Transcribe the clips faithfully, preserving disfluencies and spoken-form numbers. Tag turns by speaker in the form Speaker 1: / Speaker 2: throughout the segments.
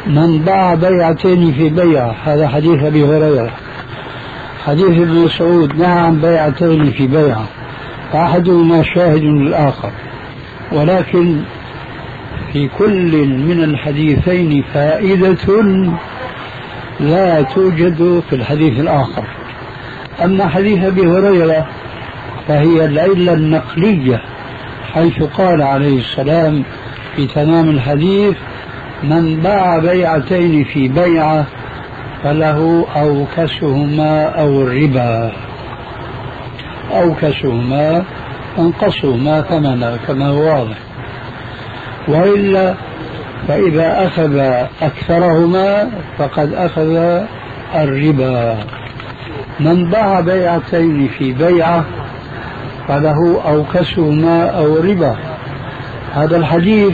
Speaker 1: من باع بيعتين في بيعة، هذا حديث أبي هريرة. حديث ابن مسعود نهى عن بيعتين في بيعة، فأحدهما شاهد للآخر، ولكن في كل من الحديثين فائدة لا توجد في الحديث الآخر. أما حديث أبي هريرة فهي العلة النقلية، حيث قال عليه السلام في تمام الحديث: من باع بيعتين في بيعة فله أوكسهما أو الربا، أوكسهما انقصهما ثمنا كما هو واضح، وإلا فإذا أخذ أكثرهما فقد أخذ الربا. من باع بيعتين في بيعة فله أوكسهما أو الربا. هذا الحديث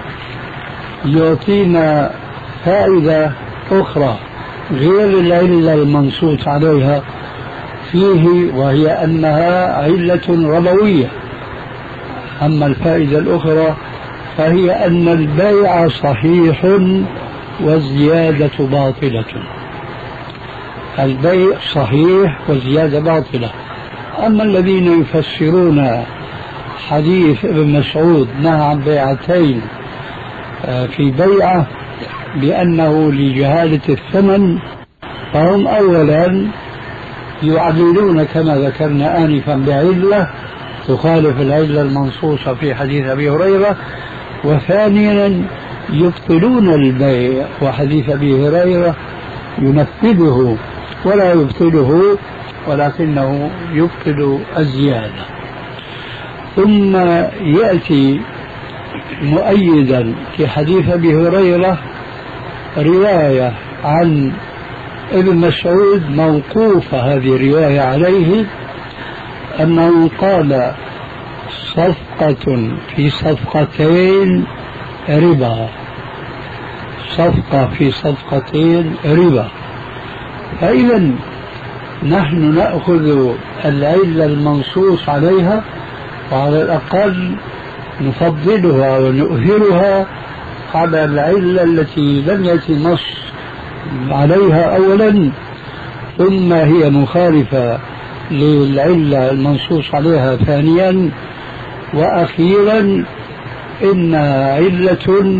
Speaker 1: يعطينا فائدة أخرى غير العلة المنصوص عليها فيه، وهي أنها علة ربوية. أما الفائدة الأخرى فهي أن البيع صحيح والزيادة باطلة. البيع صحيح والزيادة باطلة. أما الذين يفسرون حديث ابن مسعود نهى عن بيعتين في بيعة بأنه لجهالة الثمن، فهم أولا يعللون كما ذكرنا آنفا بعلة تخالف العلة المنصوصة في حديث أبي هريرة، وثانيا يبطلون البيع، وحديث أبي هريرة ينفذه ولا يبطله، ولكنه يبطل الزيادة. ثم يأتي مؤيدا في حديث أبي هريرة رواية عن ابن مسعود موقوفة، هذه رواية عليه، أنه قال: صفقة في صفقتين ربا، صفقة في صفقتين ربا. فإذا نحن نأخذ العلة المنصوص عليها، وعلى الأقل نفضلها ونؤثرها على العلة التي لم يأتي نص عليها أولا، ثم هي مخالفة للعلة المنصوص عليها ثانيا، وأخيرا إنها علة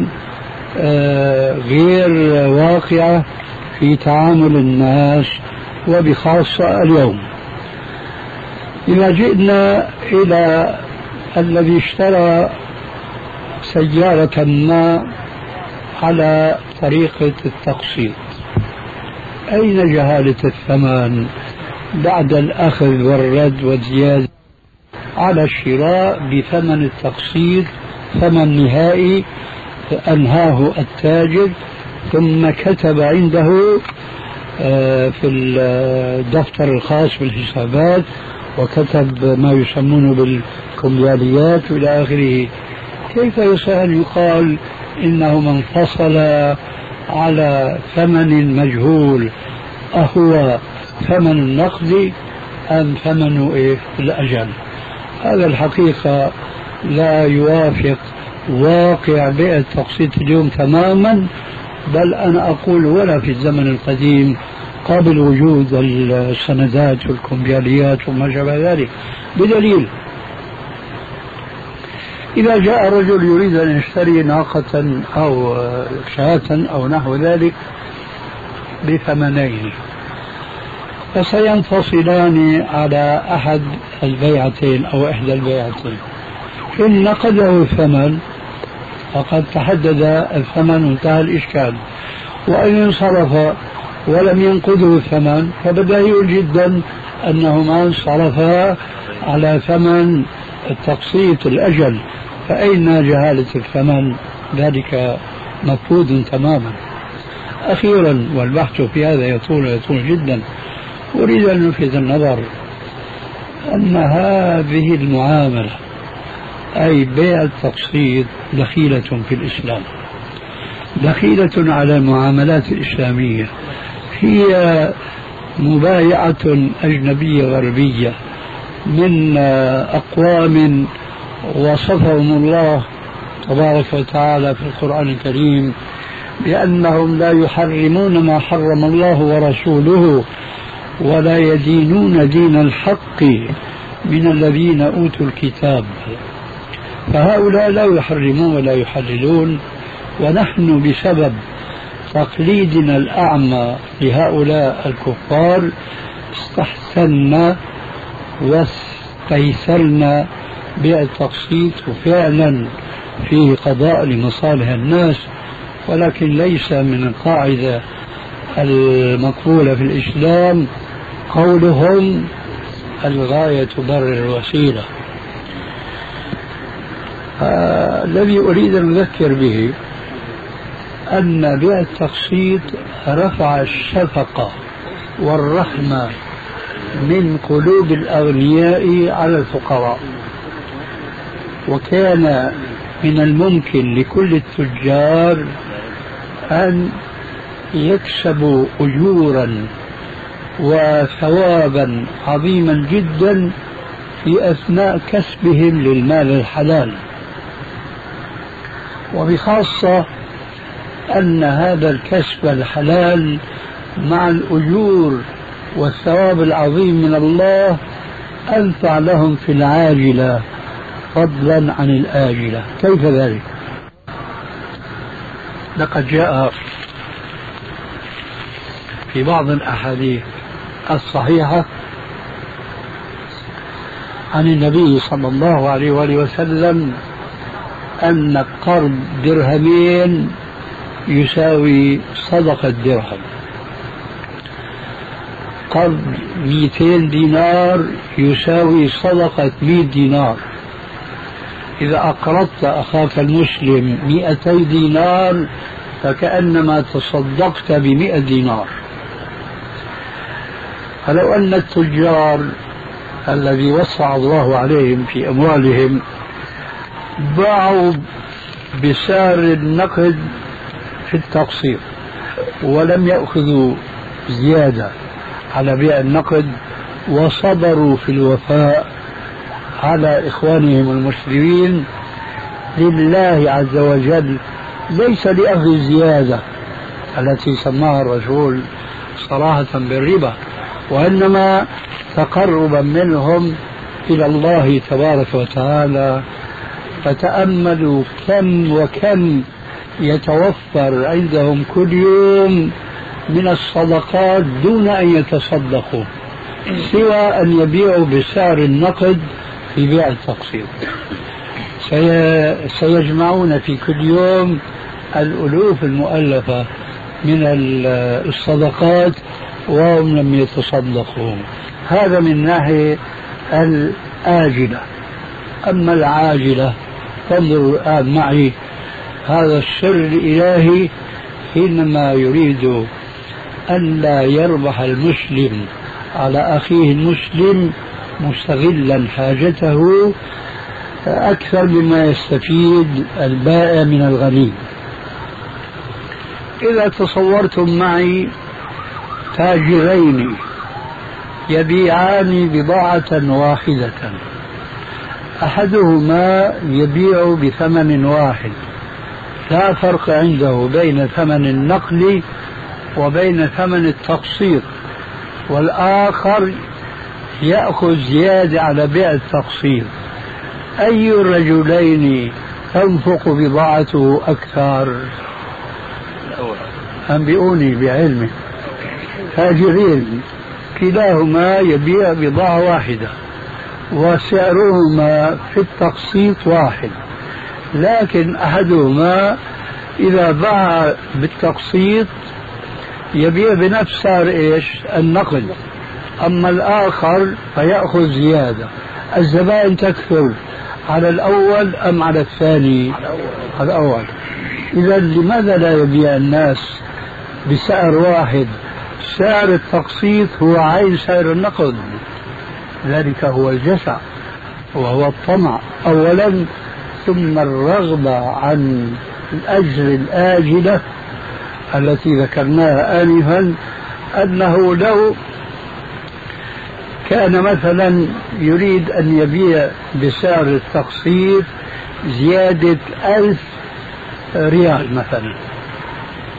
Speaker 1: غير واقعة في تعامل الناس وبخاصة اليوم. إذا جئنا إلى الذي اشترى سيارة ما على طريقة التقسيط، أين جهالة الثمن بعد الأخذ والرد والزيادة على الشراء بثمن التقسيط، ثمن نهائي أنهاه التاجر ثم كتب عنده في الدفتر الخاص بالحسابات وكتب ما يسمونه بالكمبياليات إلى آخره؟ كيف يصح يقال إنه من فصل على ثمن مجهول، أهو ثمن النقد أم ثمن إيه الأجل؟ هذا الحقيقة لا يوافق واقع بيئة التقسيط اليوم تماما، بل أنا أقول ولا في الزمن القديم قبل وجود السندات والكمبياليات وما شابه ذلك. بدليل إذا جاء رجل يريد أن يشتري ناقة أو شاة أو نحو ذلك بثمنين، فسينفصلان على أحد البيعتين أو إحدى البيعتين. إن نقده الثمن فقد تحدد الثمن وانتهى الإشكال، وإن انصرف ولم ينقذه الثمن فبديهي جدا أنهما انصرفا على ثمن التقسيط الأجل، فأين جهالة الثمن؟ ذلك مفقود تماما. أخيرا، والبحث في هذا يطول يطول جدا، أريد أن نلفت النظر أن هذه المعاملة أي بيع التقسيط دخيلة في الإسلام، دخيلة على المعاملات الإسلامية. هي مبايعة أجنبية غربية من أقوام وصفهم الله تبارك وتعالى في القرآن الكريم بأنهم لا يحرمون ما حرم الله ورسوله ولا يدينون دين الحق من الذين أوتوا الكتاب، فهؤلاء لا يحرمون ولا يحللون، ونحن بسبب تقليدنا الأعمى لهؤلاء الكفار استحسنا واستيسرنا بالتقسيط، وفعلا فيه قضاء لمصالح الناس، ولكن ليس من القاعدة المقبولة في الإسلام قولهم الغاية تبرر الوسيلة. آه الذي أريد أن أذكر به أن بيع التقسيط رفع الشفقة والرحمة من قلوب الأغنياء على الفقراء، وكان من الممكن لكل التجار أن يكسبوا أجورا وثوابا عظيما جدا في أثناء كسبهم للمال الحلال، وبخاصة أن هذا الكسب الحلال مع الأجور والثواب العظيم من الله أنفع لهم في العاجلة فضلا عن الآجلة. كيف ذلك؟ لقد جاء في بعض الأحاديث الصحيحة عن النبي صلى الله عليه وآله وسلم أن قرض درهمين يساوي صدقة درهم، قرض مئتين دينار يساوي صدقة مئة دينار، إذا أقرضت أخاك المسلم مئتي دينار فكأنما تصدقت بمئة دينار. فلو أن التجار الذي وسع الله عليهم في أموالهم باعوا بسعر النقد في التقسيط ولم يأخذوا زيادة على بيع النقد وصبروا في الوفاء على إخوانهم المسلمين لله عز وجل، ليس لأخذ الزيادة التي سماها الرسول صراحة بالربا، وإنما تقربا منهم إلى الله تبارك وتعالى. فتأملوا كم وكم يتوفر عندهم كل يوم من الصدقات دون أن يتصدقوا، سوى أن يبيعوا بسعر النقد في بيع التقسيط. سيجمعون في كل يوم الألوف المؤلفة من الصدقات وهم لم يتصدقوا. هذا من ناحية الآجلة. أما العاجلة فانظروا الآن معي هذا السر الإلهي حينما يريد أن لا يربح المسلم على أخيه المسلم مستغلا حاجته أكثر مما يستفيد البائع من الغني. إذا تصورتم معي تاجرين يبيعان بضاعة واحدة، أحدهما يبيع بثمن واحد لا فرق عنده بين ثمن النقل وبين ثمن التقسيط، والآخر يأخذ زيادة على بيع التقسيط، أي الرجلين تنفق بضاعته أكثر؟ أنبئوني بعلمه. تاجرين كلاهما يبيع بضاعة واحدة وسعرهما في التقسيط واحد، لكن أحدهما إذا باع بالتقسيط يبيع بنفس سعر إيش؟ النقد، أما الآخر فيأخذ زيادة. الزبائن تكثر على الأول أم على الثاني؟ على الأول. إذا لماذا لا يبيع الناس بسعر واحد؟ سعر التقسيط هو عين سعر النقد، ذلك هو الجشع وهو الطمع أولا، ثم الرغبة عن الأجر الآجلة التي ذكرناها آنفا، أنه لو كان مثلا يريد أن يبيع بسعر التقسيط زيادة ألف ريال مثلا،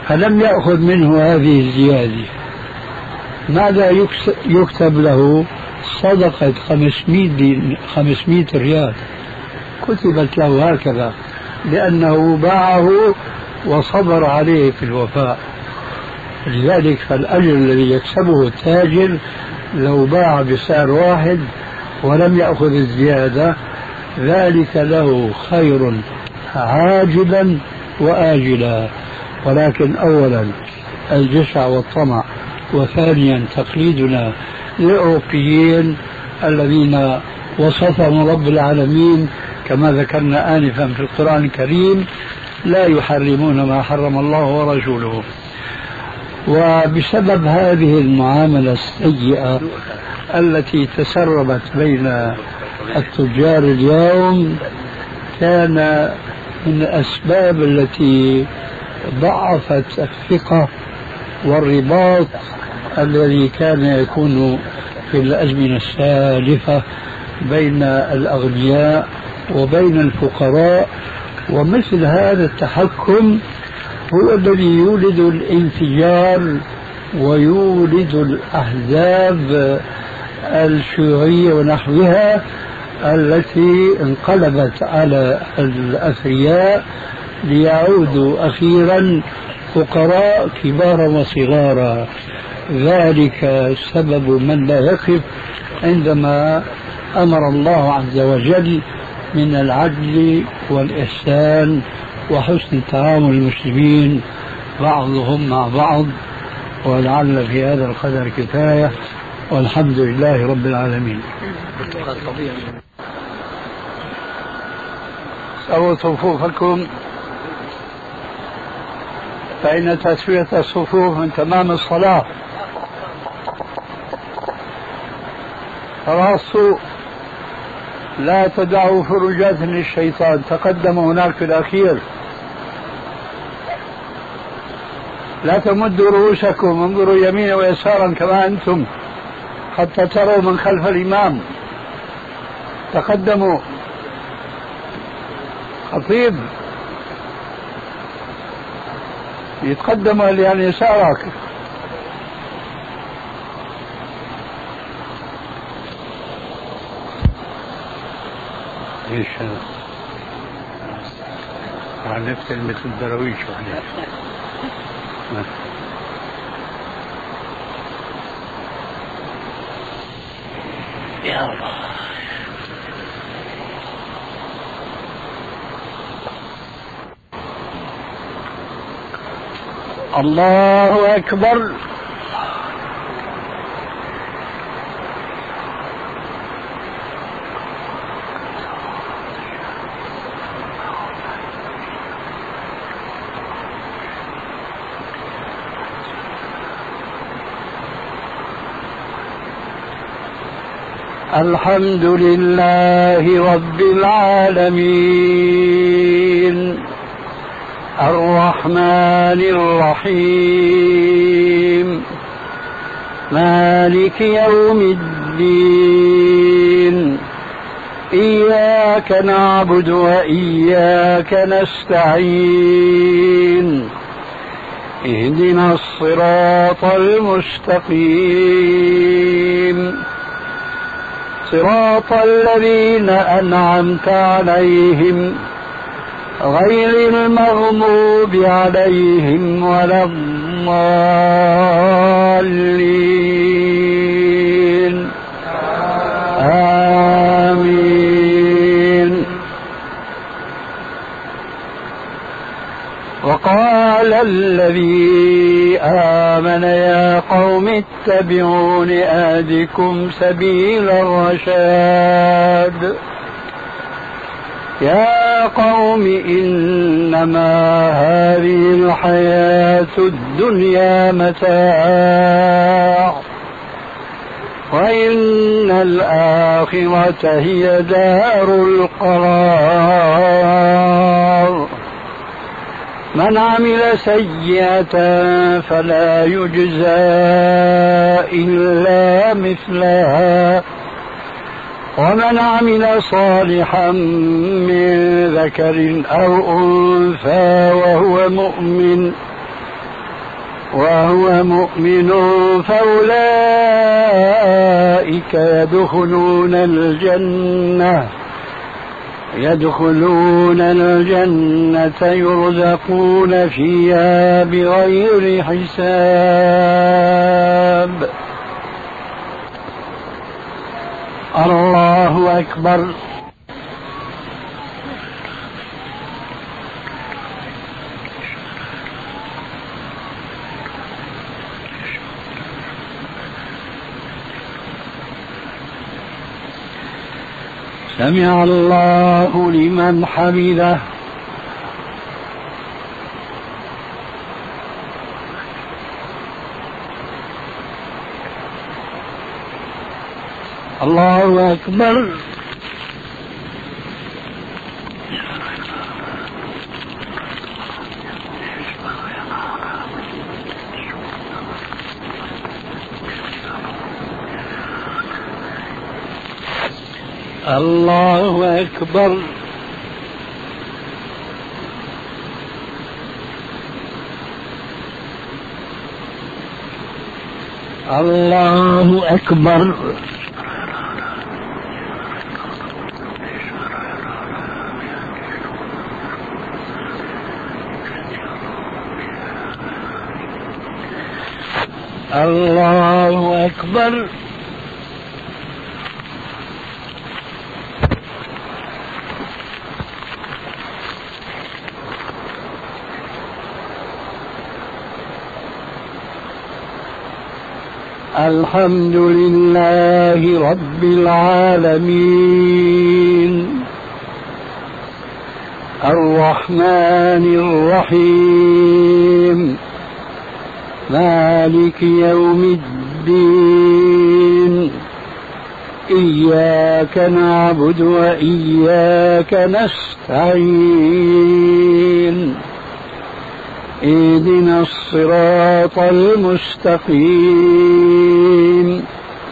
Speaker 1: فلم يأخذ منه هذه الزيادة، ماذا يكتب له؟ صدقة خمسمائة ريال كتبت له هكذا، لأنه باعه وصبر عليه في الوفاء. لذلك فالأجر الذي يكسبه التاجر لو باع بسعر واحد ولم يأخذ الزيادة ذلك له خير عاجلا وآجلا. ولكن أولا الجشع والطمع، وثانيا تقليدنا للأوروبيين الذين وصفهم رب العالمين كما ذكرنا آنفا في القرآن الكريم لا يحرمون ما حرم الله ورسوله. وبسبب هذه المعاملة السيئة التي تسربت بين التجار اليوم كان من الأسباب التي ضعفت الثقة والرباط الذي كان يكون في الأزمنة السالفة بين الأغنياء وبين الفقراء. ومثل هذا التحكم هو الذي يولد الانفجار ويولد الأحزاب الشيوعية ونحوها التي انقلبت على الأثرياء ليعودوا أخيرا فقراء كبارا وصغارا. ذلك سبب من لا يقف عندما أمر الله عز وجل من العدل والإحسان وحسن تعامل المسلمين بعضهم مع بعض. ولعل في هذا القدر كفاية، والحمد لله رب العالمين. سووا صفوفكم فإن تسوية الصفوف من تمام الصلاة. تراصوا، لا تدعوا فرجات للشيطان. تقدم هناك في الأخير. لا تمدوا رؤوسكم، انظروا يمينا ويسارا كما أنتم حتى تروا من خلف الإمام. تقدموا. خطيب يتقدم اللي عن يسارك. ايش عرفت مثل الدرويش يا الله. الله أكبر. الحمد لله رب العالمين الرحمن الرحيم مالك يوم الدين إياك نعبد وإياك نستعين اهدنا الصراط المستقيم صراط الذين أنعمت عليهم غير المغضوب عليهم ولا الضالين آمين. وقال الذي آمن يا قوم اتبعون أهدكم سبيل الرشاد يا قوم إنما هذه الحياة الدنيا متاع وإن الآخرة هي دار القرار من عمل سيئة فلا يجزى إلا مثلها ومن عمل صالحا من ذكر أو أنثى وهو مؤمن وهو مؤمن فأولئك يدخلون الجنة يدخلون الجنة يرزقون فيها بغير حساب. الله أكبر. سمع الله لمن حمده. الله أكبر. الله أكبر. الله أكبر. الله أكبر. الحمد لله رب العالمين الرحمن الرحيم مالك يوم الدين إياك نعبد وإياك نستعين اهدنا الصراط المستقيم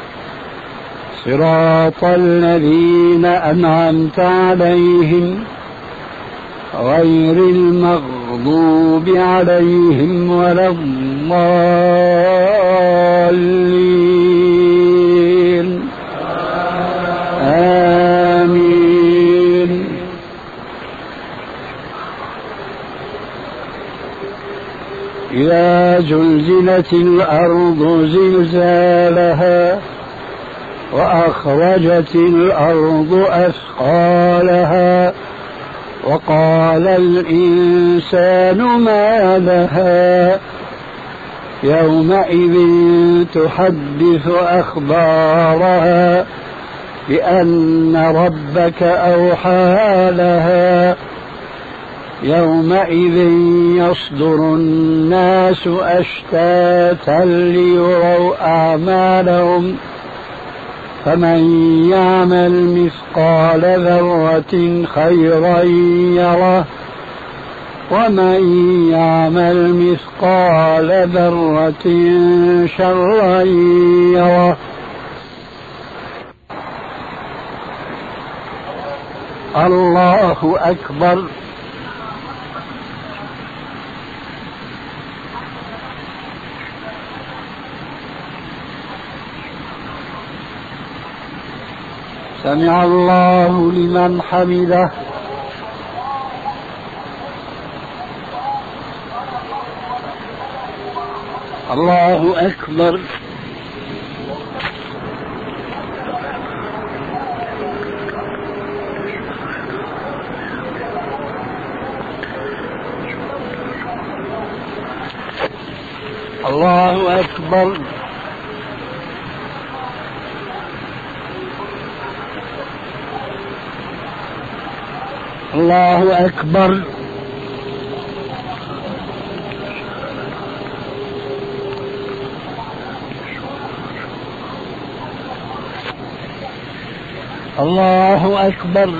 Speaker 1: صراط الذين أنعمت عليهم غير المغضوب عليهم ولا الضالين آمين. إذا زلزلت الأرض زلزالها وأخرجت الأرض أثقالها وقال الإنسان ما لها يومئذ تحدث أخبارها بأن ربك أوحى لها يومئذ يصدر الناس أشتاتا ليروا أعمالهم فمن يعمل مثقال ذرة خيرا يره ومن يعمل مثقال ذرة شرا يره. الله أكبر. سمع الله لمن حمده. الله أكبر. الله أكبر. الله أكبر. الله أكبر.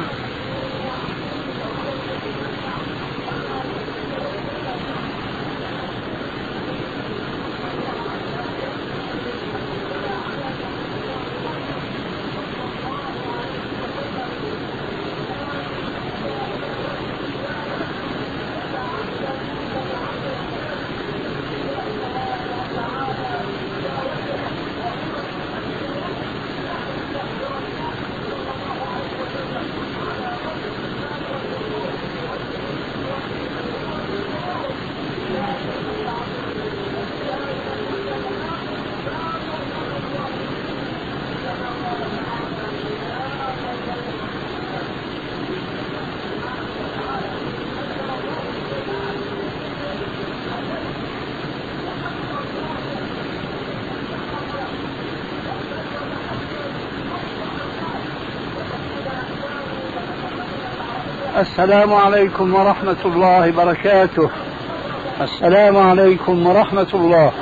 Speaker 1: السلام عليكم ورحمة الله وبركاته. السلام عليكم ورحمة الله.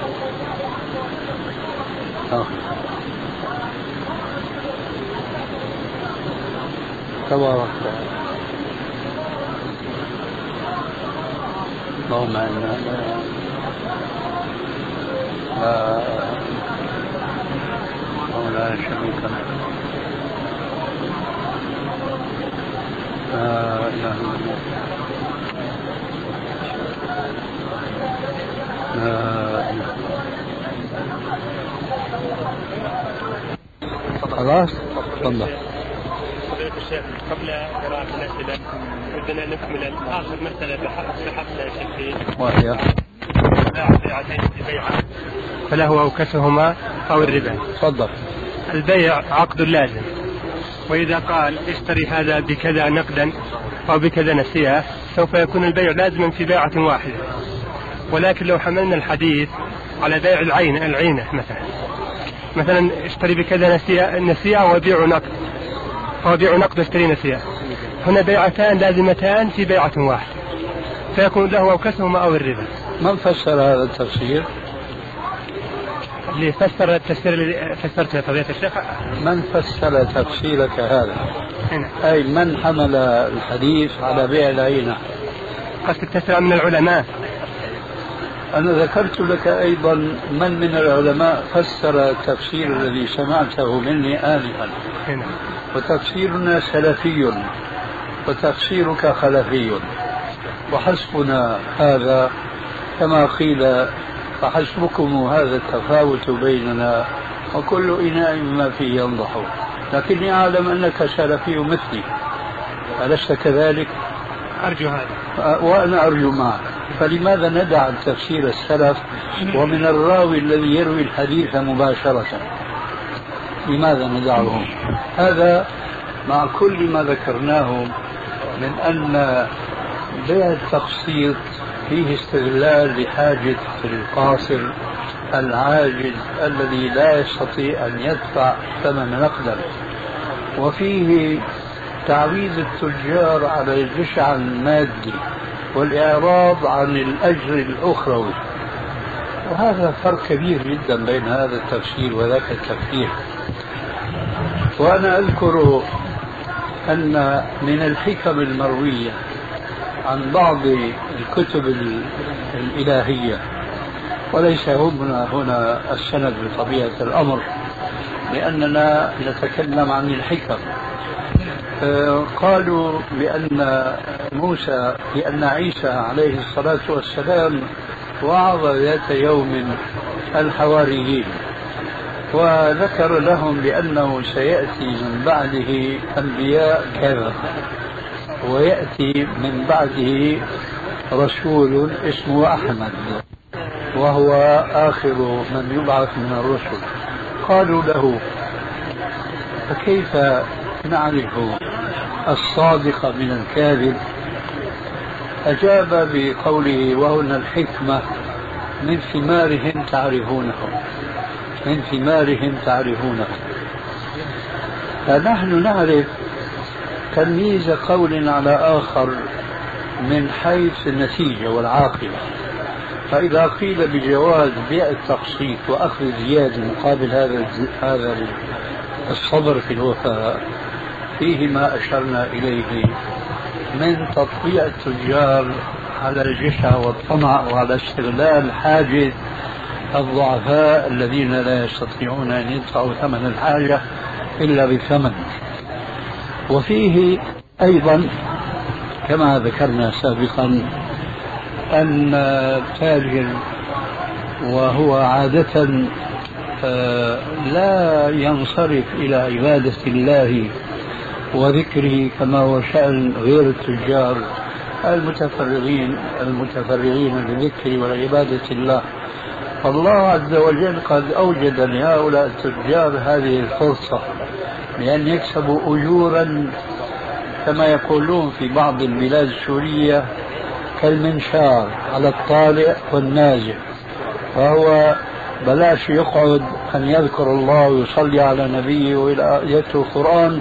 Speaker 1: أه. تبارك اللهم إنا لا ولا شريك لك لا إله إلا الله لا إله. خلاص تفضل.
Speaker 2: فضيلة الشيخ قبل قراءة الأسئلة بدنا نكمل آخر مسألة بحثنا شيخين
Speaker 1: وهي
Speaker 2: بيعتين في بيعة فله أوكسهما أو الربا.
Speaker 1: تفضل.
Speaker 2: البيع عقد لازم، وإذا قال اشتري هذا بكذا نقدا أو بكذا نسيئة سوف يكون البيع لازما في بيعة واحدة. ولكن لو حملنا الحديث على بيع العين العينة مثلا مثلا اشتري بكذا نسيئة النسيئة وبيع نقد أو بيع نقد واشتري نسيئة، هنا بيعتان لازمتان في بيعة واحدة فيكون له أوكسهما أو الربا.
Speaker 1: من فسر هذا التفسير؟
Speaker 2: اللي فسر التفسير اللي فسرته فضيلة الشيخ.
Speaker 1: من فسر تفسيرك هذا؟
Speaker 2: هنا.
Speaker 1: أي من حمل الحديث على بيع العينة؟
Speaker 2: قصد التفسير من العلماء.
Speaker 1: أنا ذكرت لك أيضا من من العلماء فسر التفسير الذي سمعته مني آنفا.
Speaker 2: هنا.
Speaker 1: وتفسيرنا سلفي وتفسيرك خلفي، وحسبنا هذا كما قيل فحسبكم هذا التفاوت بيننا وكل إناء ما فيه ينضح. لكني أعلم أنك سلفي مثلي، ألست كذلك؟
Speaker 2: أرجو هذا
Speaker 1: وأنا أرجو معك. فلماذا ندع تفسير السلف ومن الراوي الذي يروي الحديث مباشرة؟ لماذا ندعه؟ هذا مع كل ما ذكرناه من أن بيع التقسيط فيه استغلال لحاجة القاصر العاجز الذي لا يستطيع أن يدفع ثمن نقدا، وفيه تعويض التجار على الجشع المادي والإعراض عن الأجر الأخروي. وهذا فرق كبير جدا بين هذا التفسير وذاك التفسير. وأنا أذكر أن من الحكم المروية عن بعض الكتب الإلهية، وليس هنا هنا السند بطبيعة الأمر لأننا نتكلم عن الحكم، قالوا بأن موسى بأن عيسى عليه الصلاة والسلام وعظ ذات يوم الحواريين وذكر لهم بأنه سيأتي من بعده أنبياء كذا ويأتي من بعده رسول اسمه أحمد وهو آخر من يبعث من الرسل. قالوا له فكيف نعرف الصادق من الكاذب؟ أجاب بقوله وهنا الحكمة من ثمارهم تعرفونه من ثمارهم تعرفونه. فنحن نعرف تمييز قول على آخر من حيث النتيجة والعاقبة. فإذا قيل بجواز بيع التقسيط وأخذ زيادة مقابل هذا هذا الصبر في الوفاء فيه ما أشرنا إليه من تطبيع التجار على الجشع والطمع وعلى استغلال حاجة الضعفاء الذين لا يستطيعون أن يدفعوا ثمن الحاجة إلا بثمن. وفيه أيضا كما ذكرنا سابقا أن التاجر وهو عادة لا ينصرف إلى عبادة الله وذكره كما هو شأن غير التجار المتفرغين المتفرغين للذكر والعبادة الله. فالله عز وجل قد أوجد لهؤلاء التجار هذه الفرصة بأن يكسبوا أجورا كما يقولون في بعض البلاد السورية كالمنشار على الطالع والنازل، فهو بلاش يقعد أن يذكر الله ويصلي على نبيه ويتلو القرآن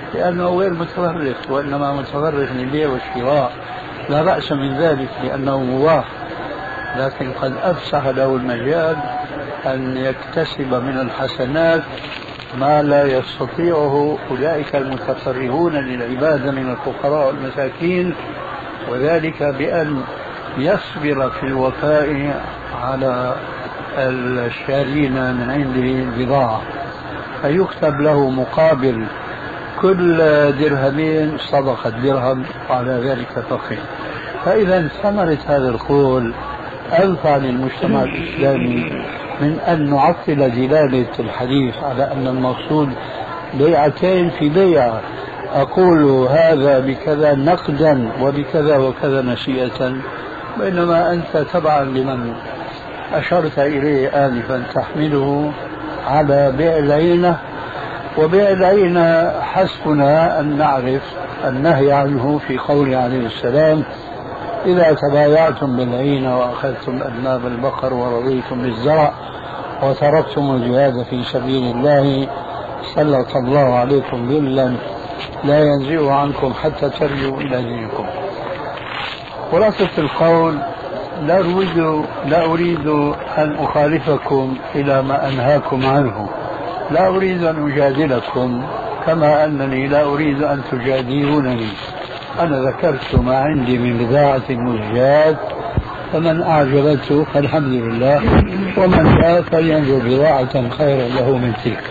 Speaker 1: لأنه غير متفرق، وإنما متفرق للبيع والشراء، لا بأس من ذلك لأنه مباح، لكن قد أفسح له المجال أن يكتسب من الحسنات ما لا يستطيعه أولئك المتفرغون للعبادة من الفقراء والمساكين، وذلك بأن يصبر في الوفاء على الشارين من عنده البضاعة، فيكتب له مقابل كل درهمين صدقة درهم، وعلى ذلك فقير. فإذا ثمرة هذا القول أنفع للمجتمع الإسلامي من أن نعطل دلالة الحديث على أن المقصود بيعتين في بيع، أقول هذا بكذا نقدا وبكذا وكذا نسيئة، بينما أنت تبعا لمن أشرت إليه آنفا تحمله على بيع العينة، وبيع العينة حسبنا أن نعرف النهي عنه في قوله عليه السلام: إذا تبايعتم بالعينة وأخذتم أذناب البقر ورضيتم بالزرع وتركتم الجهاد في سبيل الله سلط الله عليكم ذلا لا ينزع عنكم حتى ترجعوا إلى دينكم. خلاصة القول: لا أريد, لا أريد أن أخالفكم إلى ما أنهاكم عنه، لا أريد أن أجادلكم كما أنني لا أريد أن تجادلونني. أنا ذكرت ما عندي من بضاعة مزجاة، فمن أعجبته فالحمد لله، ومن لا فلينظر بضاعة خيرا له من تلك.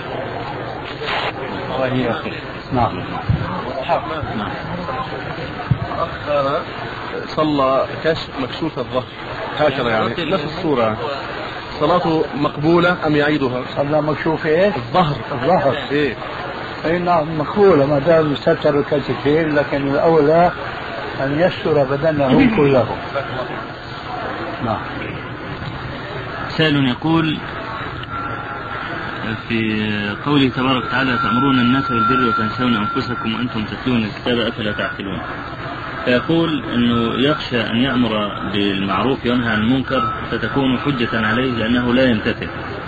Speaker 1: وهي أخي. نعم.
Speaker 3: نعم. أخ صلى كشف مكشوف الظهر هكذا، يعني نفس الصورة، صلاته مقبولة أم يعيدها؟
Speaker 1: صلى مكشوف إيه؟
Speaker 3: الظهر.
Speaker 1: الظهر
Speaker 3: إيه؟
Speaker 1: أي نعم مقبولة ما دام ستر الكتفين، لكن الأولى أن يستر بدنه كله. نعم.
Speaker 4: سائل يقول في قوله تبارك وتعالى: تأمرون الناس بالبر وتنسون أنفسكم وأنتم تتلون الكتاب أفلا تعقلون، فيقول أنه يخشى أن يأمر بالمعروف وينهى عن المنكر فتكون حجة عليه لأنه لا يمتثل،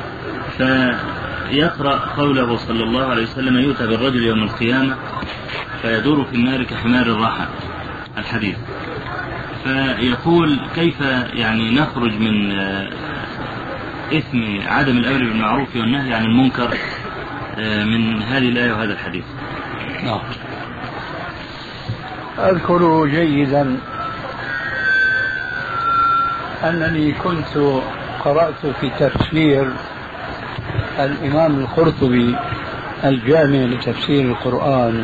Speaker 4: فيقرأ قوله صلى الله عليه وسلم: يؤتى بالرجل يوم القيامة فيدور في النار كحمار الرحى، الحديث. فيقول كيف يعني نخرج من إثم عدم الأمر بالمعروف والنهي عن المنكر من هذه الآية وهذا الحديث؟
Speaker 1: نعم. أذكر جيدا أنني كنت قرأت في تفسير الإمام القرطبي الجامع لتفسير القرآن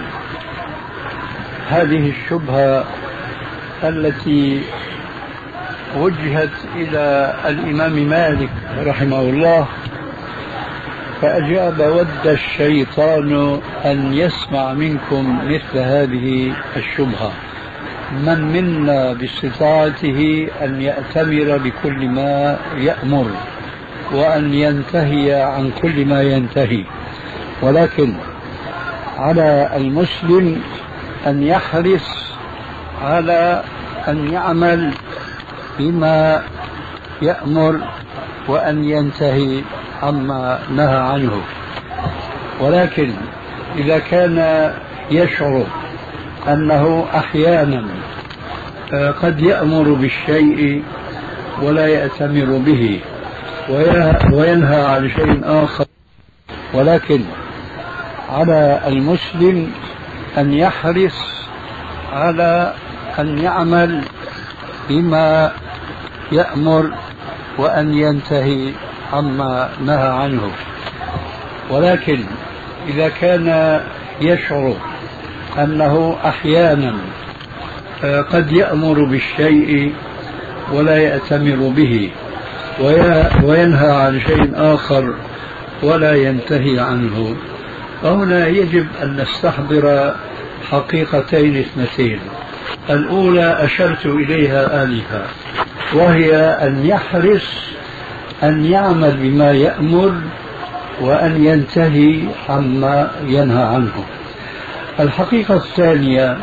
Speaker 1: هذه الشبهة التي وجهت إلى الإمام مالك رحمه الله، فأجاب: ود الشيطان أن يسمع منكم مثل هذه الشبهة، من منا باستطاعته أن يأتمر بكل ما يأمر وأن ينتهي عن كل ما ينتهي، ولكن على المسلم أن يحرص على أن يعمل بما يأمر وأن ينتهي عما نهى عنه. ولكن إذا كان يشعر أنه أحيانا قد يأمر بالشيء ولا يأتمر به وينهى عن شيء آخر، ولكن على المسلم أن يحرص على أن يعمل بما يأمر وأن ينتهي عما نهى عنه. ولكن إذا كان يشعر أنه أحيانا قد يأمر بالشيء ولا يأتمر به وينهى عن شيء آخر ولا ينتهي عنه، فهنا يجب أن نستحضر حقيقتين اثنتين. الأولى أشرت إليها آنفا، وهي أن يحرص أن يعمل بما يأمر وأن ينتهي عما ينهى عنه. الحقيقة الثانية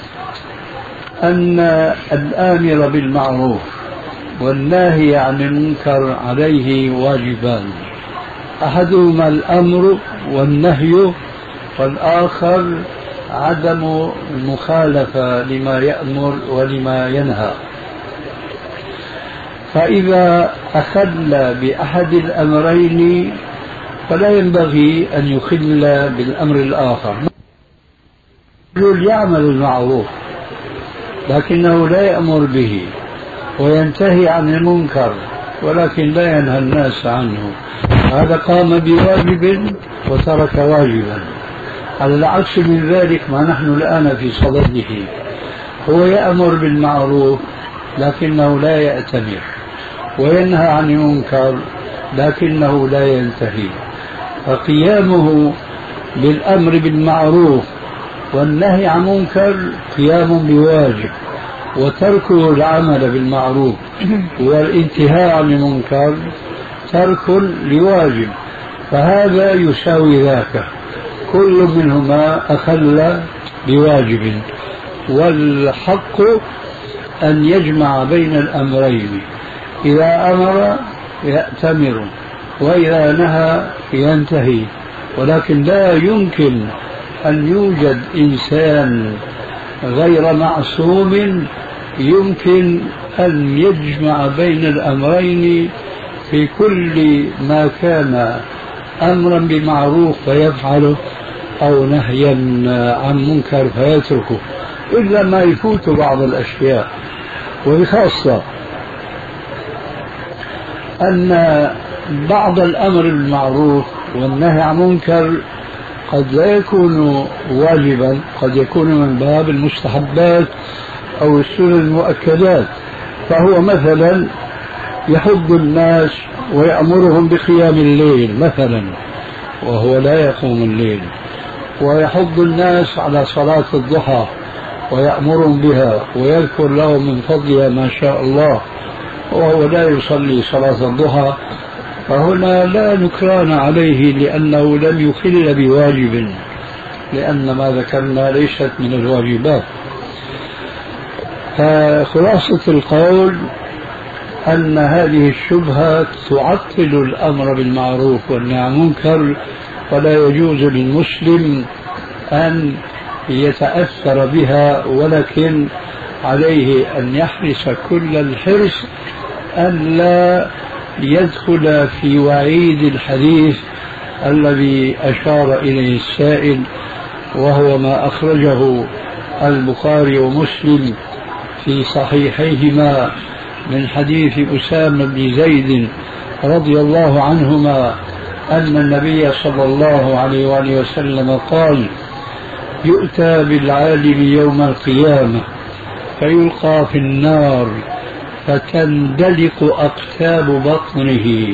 Speaker 1: أن الآمر بالمعروف والناهي عن المنكر عليه واجبان، أحدهما الأمر والنهي، والآخر عدم المخالفة لما يأمر ولما ينهى. فإذا أخل بأحد الأمرين فلا ينبغي أن يخل بالأمر الآخر. الرجل يعمل المعروف لكنه لا يأمر به، وينتهي عن المنكر ولكن لا ينهى الناس عنه، هذا قام بواجب وترك واجبا. على العكس من ذلك ما نحن الآن في صدده، هو يأمر بالمعروف لكنه لا يأتمر، وينهى عن المنكر لكنه لا ينتهي. فقيامه بالأمر بالمعروف والنهي عن منكر قيام بواجب، وتركه العمل بالمعروف والانتهاء عن المنكر ترك لواجب، فهذا يساوي ذاك، كل منهما أخل بواجب. والحق أن يجمع بين الأمرين، إذا أمر يأتمر وإذا نهى ينتهي. ولكن لا يمكن أن يوجد إنسان غير معصوم يمكن أن يجمع بين الأمرين في كل ما كان أمرا بمعروف فيفعله أو نهيا عن منكر فيتركه، إلا ما يفوت بعض الأشياء. وبخاصة أن بعض الأمر بالمعروف والنهي عن منكر قد لا يكون واجبا، قد يكون من باب المستحبات أو السنن المؤكدات. فهو مثلا يحض الناس ويأمرهم بقيام الليل مثلا وهو لا يقوم الليل، ويحض الناس على صلاة الضحى ويأمرهم بها ويذكر لهم من فضلها ما شاء الله، وهو لا يصلي صلاة الضحى، فهنا لا نكران عليه لأنه لم يخل بواجب، لأن ما ذكرنا ليست من الواجبات. فخلاصة القول أن هذه الشبهة تعطل الأمر بالمعروف والنهي عن المنكر، ولا يجوز للمسلم أن يتأثر بها، ولكن عليه أن يحرص كل الحرص أن لا يدخل في وعيد الحديث الذي أشار إليه السائل، وهو ما أخرجه البخاري ومسلم في صحيحيهما من حديث أسامة بن زيد رضي الله عنهما أن النبي صلى الله عليه وآله وسلم قال: يؤتى بالعالم يوم القيامة فيلقى في النار فتندلق أقتاب بطنه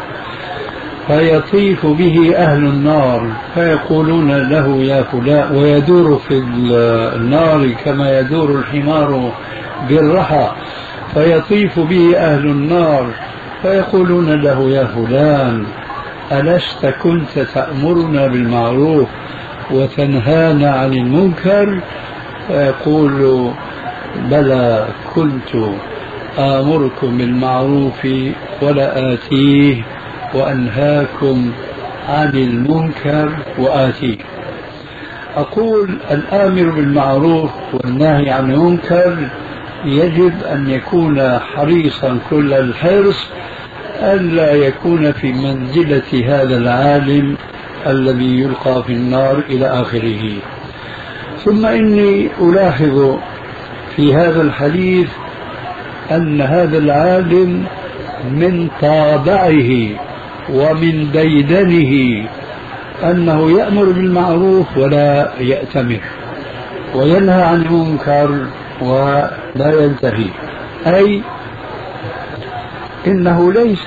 Speaker 1: فيطيف به أهل النار فيقولون له يا فلان، ويدور في النار كما يدور الحمار بالرحى، فيطيف به أهل النار فيقولون له يا فلان ألست كنت تأمرنا بالمعروف وتنهانا عن المنكر؟ فيقول بلى كنت آمركم بالمعروف ولا آتيه وأنهاكم عن المنكر وآتيه. أقول الآمر بالمعروف والنهي عن المنكر يجب أن يكون حريصا كل الحرص ألا يكون في منزلة هذا العالم الذي يلقى في النار إلى آخره. ثم إني ألاحظ في هذا الحديث أن هذا العالم من طابعه ومن ديدنه أنه يأمر بالمعروف ولا يأتمر، وينهى عن المنكر ولا ينتهي، أي إنه ليس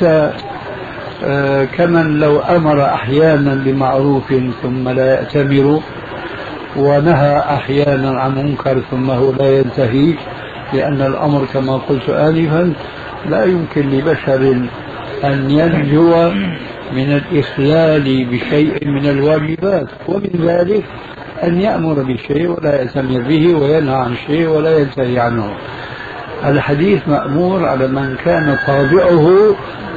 Speaker 1: كمن لو أمر أحيانا بمعروف ثم لا يأتمر، ونهى أحيانا عن منكر ثم هو لا ينتهي، لأن الأمر كما قلت آنفا لا يمكن لبشر أن ينجو من الإخلال بشيء من الواجبات، ومن ذلك أن يأمر بشيء ولا يأتمر به، وينهى عن شيء ولا ينتهي عنه. الحديث مأمور على من كان طابعه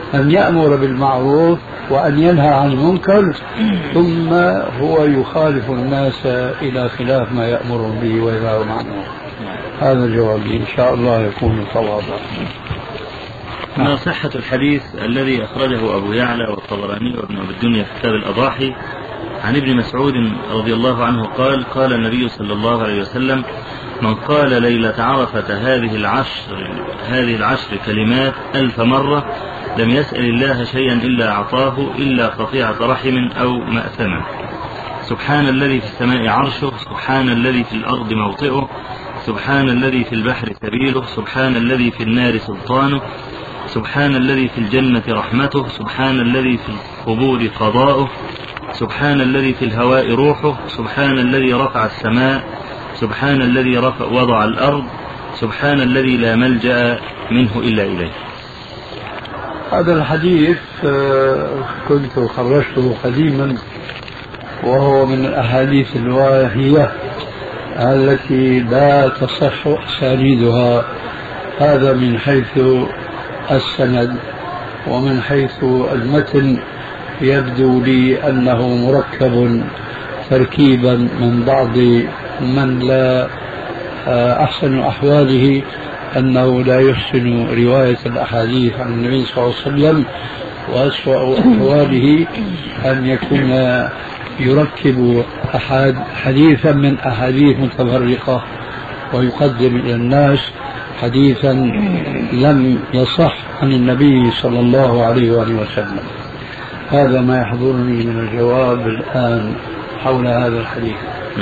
Speaker 1: أن يأمر بالمعروف وأن ينهى عن المنكر، ثم هو يخالف الناس إلى خلاف ما يأمر به وينهى عنه. هذا جوابي، إن شاء الله يكون صوابا.
Speaker 4: ما صحة الحديث الذي أخرجه أبو يعلى والطبراني وابن أبي الدنيا في كتاب الأضاحي عن ابن مسعود رضي الله عنه قال: قال النبي صلى الله عليه وسلم: من قال ليلة عرفة هذه العشر هذه العشر كلمات ألف مرة لم يسأل الله شيئا إلا أعطاه إلا قطيعة رحم أو مأثمة. سبحان الذي في السماء عرشه، سبحان الذي في الأرض موطئه، سبحان الذي في البحر سبيله، سبحان الذي في النار سلطانه، سبحان الذي في الجنة رحمته، سبحان الذي في القبور قضاؤه، سبحان الذي في الهواء روحه، سبحان الذي رفع السماء، سبحان الذي رفع وضع الأرض، سبحان الذي لا ملجأ منه إلا إليه.
Speaker 1: هذا الحديث كنت خرجته قديما، وهو من الأحاديث الواهية التي لا تصح أسانيدها، هذا من حيث السند، ومن حيث المتن يبدو لي أنه مركب تركيبا من بعض من لا أحسن أحواله أنه لا يحسن رواية الأحاديث عن النبي صلى الله عليه وسلم، وأسوأ أحواله أن يكون يركب أحد حديثا من أحاديث متفرقة ويقدم إلى الناس حديثا لم يصح عن النبي صلى الله عليه وآله وسلم. هذا ما يحضرني من الجواب الآن حول هذا الحديث.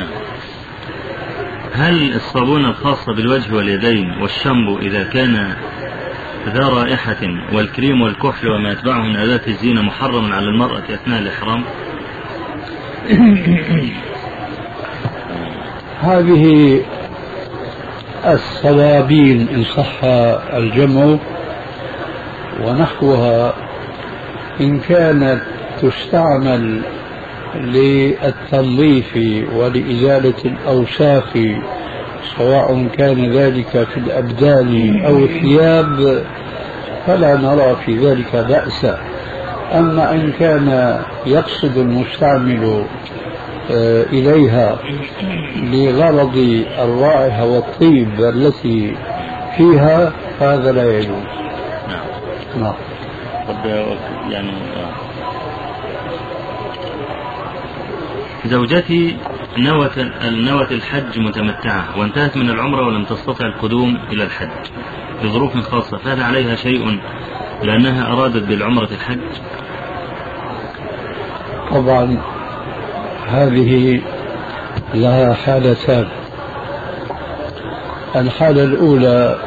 Speaker 4: هل الصابونة الخاصة بالوجه واليدين والشامبو إذا كان ذا رائحة والكريم والكحل وما يتبعه من أداة الزينة محرم على المرأة أثناء الإحرام؟
Speaker 1: هذه الصوابين إن صح الجمع ونحوها إن كانت تستعمل للتنظيف ولإزالة الأوساخ سواء كان ذلك في الأبدان أو الثياب فلا نرى في ذلك بأسا. أما إن كان يقصد المستعمل إليها لغرض الرائحة والطيب التي فيها هذا لا يجوز.
Speaker 4: نعم.
Speaker 1: نعم.
Speaker 4: يعني زوجتي نوت نوت الحج متمتعة وانتهت من العمرة ولم تستطع القدوم إلى الحج لظروف خاصة، فهل عليها شيء لأنها أرادت بالعمرة الحج؟
Speaker 1: طبعا هذه لها حالتان. الحالة الأولى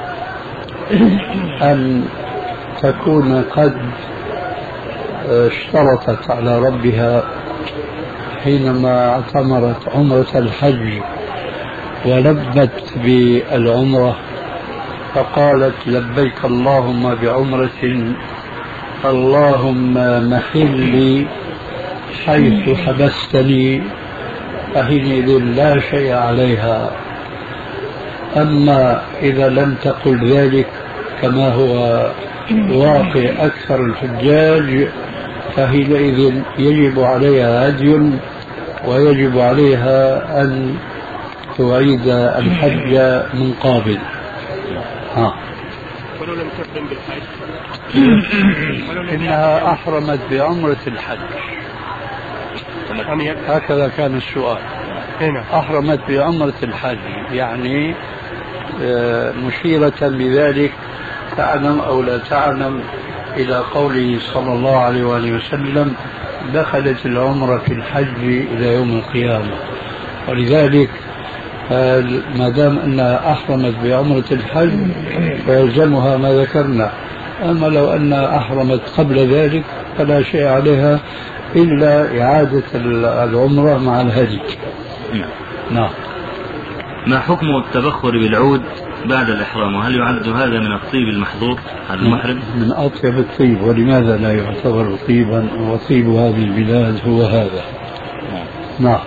Speaker 1: أن تكون قد اشترطت على ربها حينما اعتمرت عمرة الحج ولبت بالعمرة فقالت لبيك اللهم بعمرة اللهم محلي حيث حبستني، فحينئذ لا شيء عليها. أما إذا لم تقل ذلك كما هو واقع أكثر الحجاج فحينئذ يجب عليها هدي ويجب عليها أن تعيد الحج من قابل. ها.
Speaker 2: ولو لم تحرم بالحج
Speaker 1: إنها أحرمت بعمرة الحج، هكذا كان السؤال.
Speaker 2: هنا.
Speaker 1: أحرمت بعمرة الحج يعني مشيرة بذلك تعلم أو لا تعلم إلى قوله صلى الله عليه وآله وسلم دخلت العمرة في الحج إلى يوم القيامة، ولذلك ما دام أنها أحرمت بعمرة الحج فيلزمها ما ذكرنا. أما لو أنها أحرمت قبل ذلك فلا شيء عليها إلا إعادة العمرة مع الهدي. نعم.
Speaker 4: ما حكم التبخر بالعود بعد الإحرام، وهل يعد هذا من الطيب المحظور على المحرم؟
Speaker 1: من أطيب الطيب، ولماذا لا يعتبر طيبا وطيب هذه البلاد هو هذا. نعم.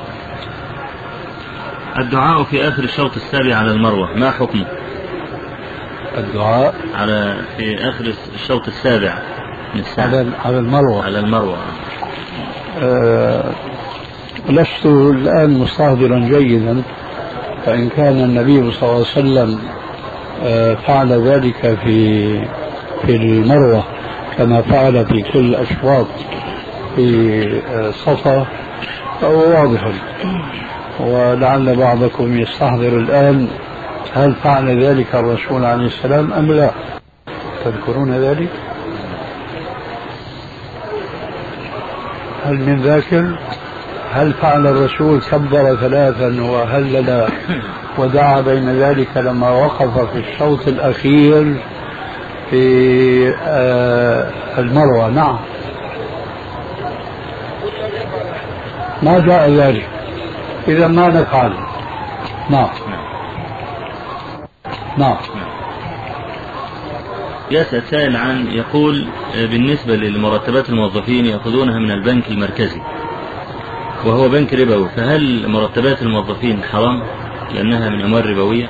Speaker 4: الدعاء في آخر الشوط السابع على المروة ما حكمه؟
Speaker 1: الدعاء
Speaker 4: على في آخر الشوط السابع
Speaker 1: على على المروة
Speaker 4: على المروة
Speaker 1: أه لست الآن مستحضرا جيدا، فإن كان النبي صلى الله عليه وسلم أه فعل ذلك في في المروة كما فعل في كل الأشواط في صفا فهو واضح، ولعل بعضكم يستحضر الآن هل فعل ذلك الرسول عليه السلام أم لا؟ تذكرون ذلك؟ هل من ذاكر؟ هل فعل الرسول كبر ثلاثا وهلل ودعا بين ذلك لما وقف في الشوط الأخير في المروة؟ نعم. ما جاء ذلك، إذا ما نفعل. نعم نعم.
Speaker 4: يسأل سائل عن يقول بالنسبة للمرتبات الموظفين يأخذونها من البنك المركزي وهو بنك ربوي، فهل مرتبات الموظفين حرام لأنها من أموال ربوية؟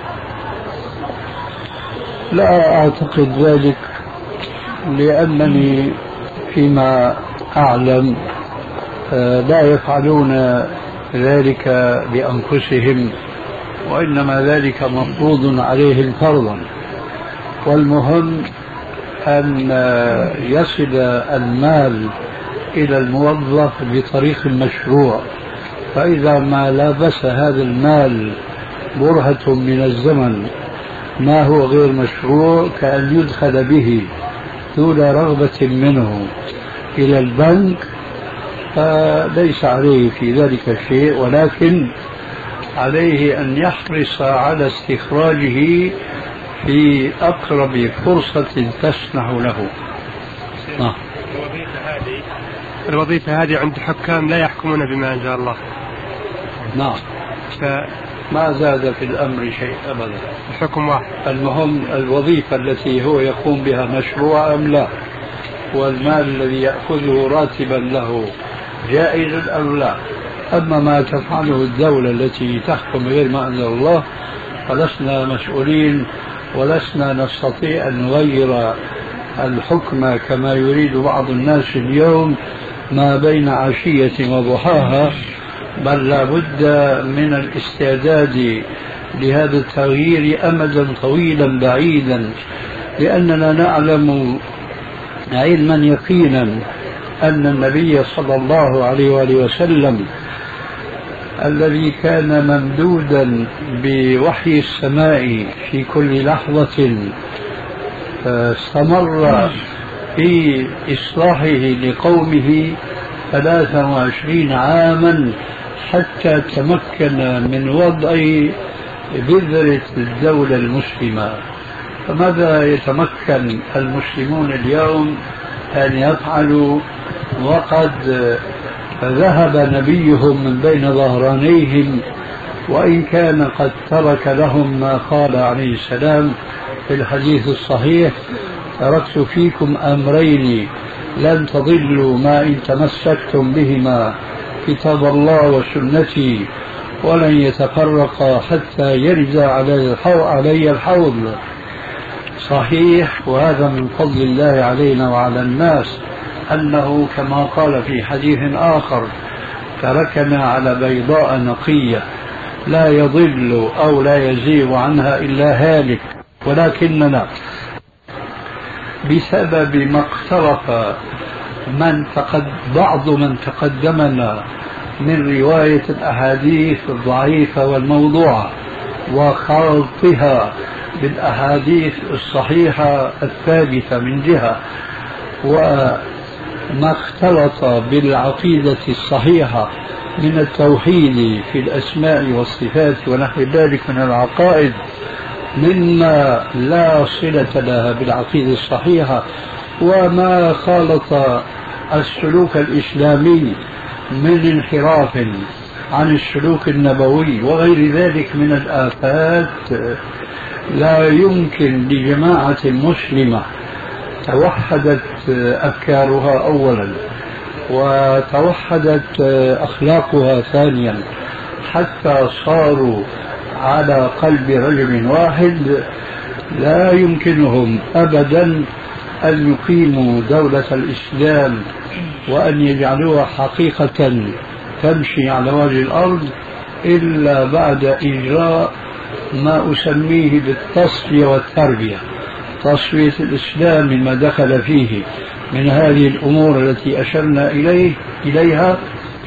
Speaker 1: لا أعتقد ذلك، لأنني فيما أعلم لا يفعلون ذلك بأنفسهم، وإنما ذلك مفروض عليهم فرضا، والمهم أن يصل المال إلى الموظف بطريق مشروع، فإذا ما لابس هذا المال برهة من الزمن ما هو غير مشروع كأن يدخل به دون رغبة منه إلى البنك فليس عليه في ذلك شيء، ولكن عليه أن يحرص على استخراجه في أقرب فرصة تسنح له.
Speaker 2: آه. الوظيفة هذه الوظيفة هذه عند حكام لا يحكمون بما أنزل الله.
Speaker 1: نعم. ما زاد في الأمر شيء أبدا،
Speaker 2: الحكم واحد.
Speaker 1: المهم الوظيفة التي هو يقوم بها مشروع أم لا، والمال الذي يأخذه راتبا له جائز أم لا. أما ما تفعله الدولة التي تحكم غير ما أنزل الله فلسنا مسؤولين، ولسنا نستطيع أن نغير الحكم كما يريد بعض الناس اليوم ما بين عشية وضحاها، بل لا بد من الاستعداد لهذا التغيير أمدا طويلا بعيدا، لأننا نعلم علما يقينا أن النبي صلى الله عليه وآله وسلم الذي كان ممدودا بوحي السماء في كل لحظة استمر في إصلاحه لقومه ثلاثا وعشرين عاما حتى تمكن من وضع بذرة الدولة المسلمة. فماذا يتمكن المسلمون اليوم أن يفعلوا وقد ذهب نبيهم من بين ظهرانيهم، وإن كان قد ترك لهم ما قال عليه السلام في الحديث الصحيح: تركت فيكم أمرين لن تضلوا ما إن تمسكتم بهما، كتاب الله وسنتي، ولن يتفرقا حتى يرد علي الحوض. صحيح، وهذا من فضل الله علينا وعلى الناس أنه كما قال في حديث آخر: تركنا على بيضاء نقية لا يضل أو لا يزيغ عنها إلا هالك. ولكننا بسبب ما اقترف من تقد بعض من تقدمنا من رواية الأحاديث الضعيفة والموضوعة وخلطها بالأحاديث الصحيحة الثابتة من جهة، وما اختلط بالعقيدة الصحيحة من التوحيد في الأسماء والصفات ونحو ذلك من العقائد مما لا صلة لها بالعقيدة الصحيحة، وما خالط السلوك الإسلامي من انحراف عن السلوك النبوي وغير ذلك من الآفات، لا يمكن لجماعة مسلمة توحدت أفكارها أولا وتوحدت أخلاقها ثانيا حتى صاروا على قلب رجل واحد، لا يمكنهم أبدا أن يقيموا دولة الإسلام وأن يجعلوها حقيقة تمشي على وجه الأرض إلا بعد إجراء ما أسميه بالتصفية والتربية. تصفية الإسلام مما دخل فيه من هذه الأمور التي أشرنا إليه إليها،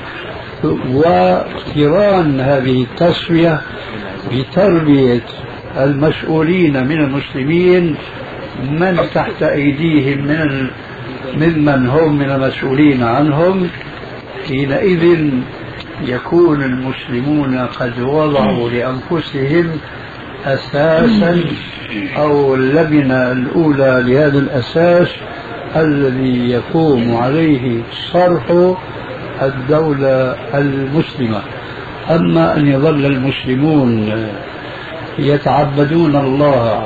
Speaker 1: وقران هذه التصفية بتربية المسؤولين من المسلمين من تحت أيديهم من ممن هم من المسؤولين عنهم. حينئذ يكون المسلمون قد وضعوا لأنفسهم أساسا أو اللبنة الأولى لهذا الأساس الذي يقوم عليه صرح الدولة المسلمة. أما أن يظل المسلمون يتعبدون الله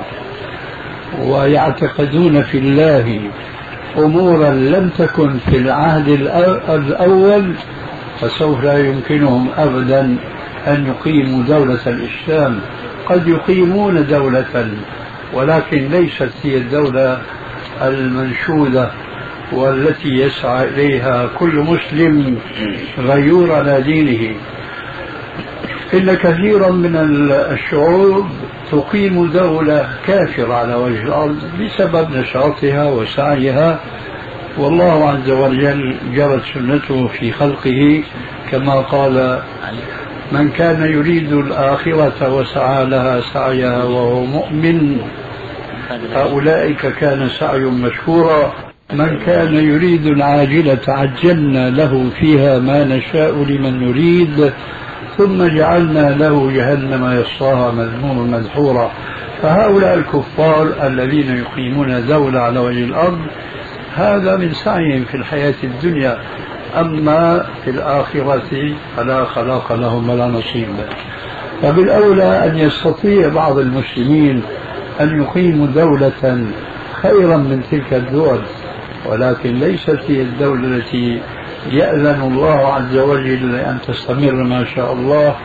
Speaker 1: ويعتقدون في الله أمورا لم تكن في العهد الأول، فسوف لا يمكنهم أبدا أن يقيموا دولة الإسلام. قد يقيمون دولة ولكن ليست هي الدولة المنشودة والتي يسعى إليها كل مسلم غيور على دينه. إن كثيرا من الشعوب تقيم دولة كافرة على وجه الأرض بسبب نشاطها وسعيها، والله عز وجل جرت سنته في خلقه كما قال: من كان يريد الآخرة وسعى لها سعيها وهو مؤمن فأولئك كان سعي مشكورا. من كان يريد العاجلة عجلنا له فيها ما نشاء لمن نريد ثم جعلنا له جهنم يصلاها مذموما مدحورا. فهؤلاء الكفار الذين يقيمون دولة على وجه الأرض هذا من سعيهم في الحياة الدنيا، أما في الآخرة فلا خلاق لهم ولا نصيب. فبالأولى أن يستطيع بعض المسلمين أن يقيموا دولة خيرا من تلك الدول، ولكن ليست هي الدولة التي يأذن الله عز وجل أن تستمر ما شاء الله،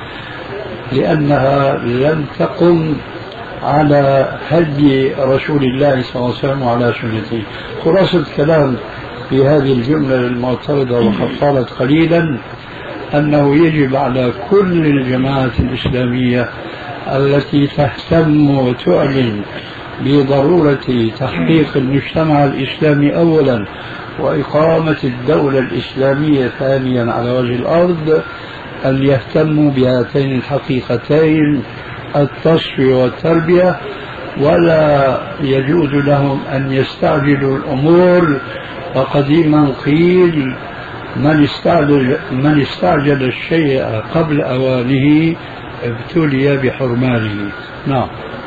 Speaker 1: لأنها لم تقم على هدي رسول الله صلى الله عليه وسلم وعلى سنته. خلاصة الكلام في هذه الجملة المعترضة وقد طالت قليلا أنه يجب على كل الجماعات الإسلامية التي تهتم وتعلن بضرورة تحقيق المجتمع الإسلامي أولا وإقامة الدولة الإسلامية ثانيا على وجه الأرض أن يهتموا بهاتين الحقيقتين، التصفية والتربية، ولا يجوز لهم أن يستعجلوا الأمور. وقديما قيل: من استعجل, من استعجل الشيء قبل أوانه ابتلي بحرمانه. نعم.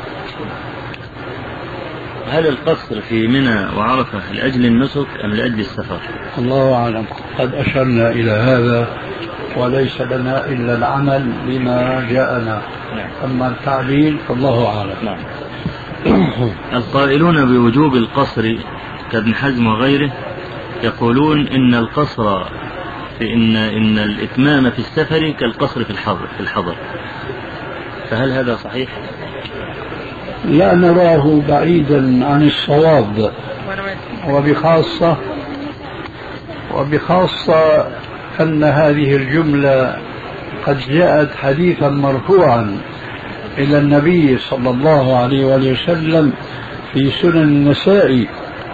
Speaker 4: هل القصر في منى وعرفة لأجل النسك أم لأجل السفر؟
Speaker 1: الله أعلم، قد أشرنا إلى هذا وليس لنا إلا العمل بما جاءنا. أما التعليل فالله أعلم.
Speaker 4: نعم. القائلون بوجوب القصر كابن حزم وغيره يقولون إن القصر في إن إن الإتمام في السفر كالقصر في الحضر في الحضر فهل هذا صحيح؟
Speaker 1: لا نراه بعيدا عن الصواب، وبخاصة وبخاصة أن هذه الجملة قد جاءت حديثا مرفوعا إلى النبي صلى الله عليه وآله وسلم في سنن النسائي،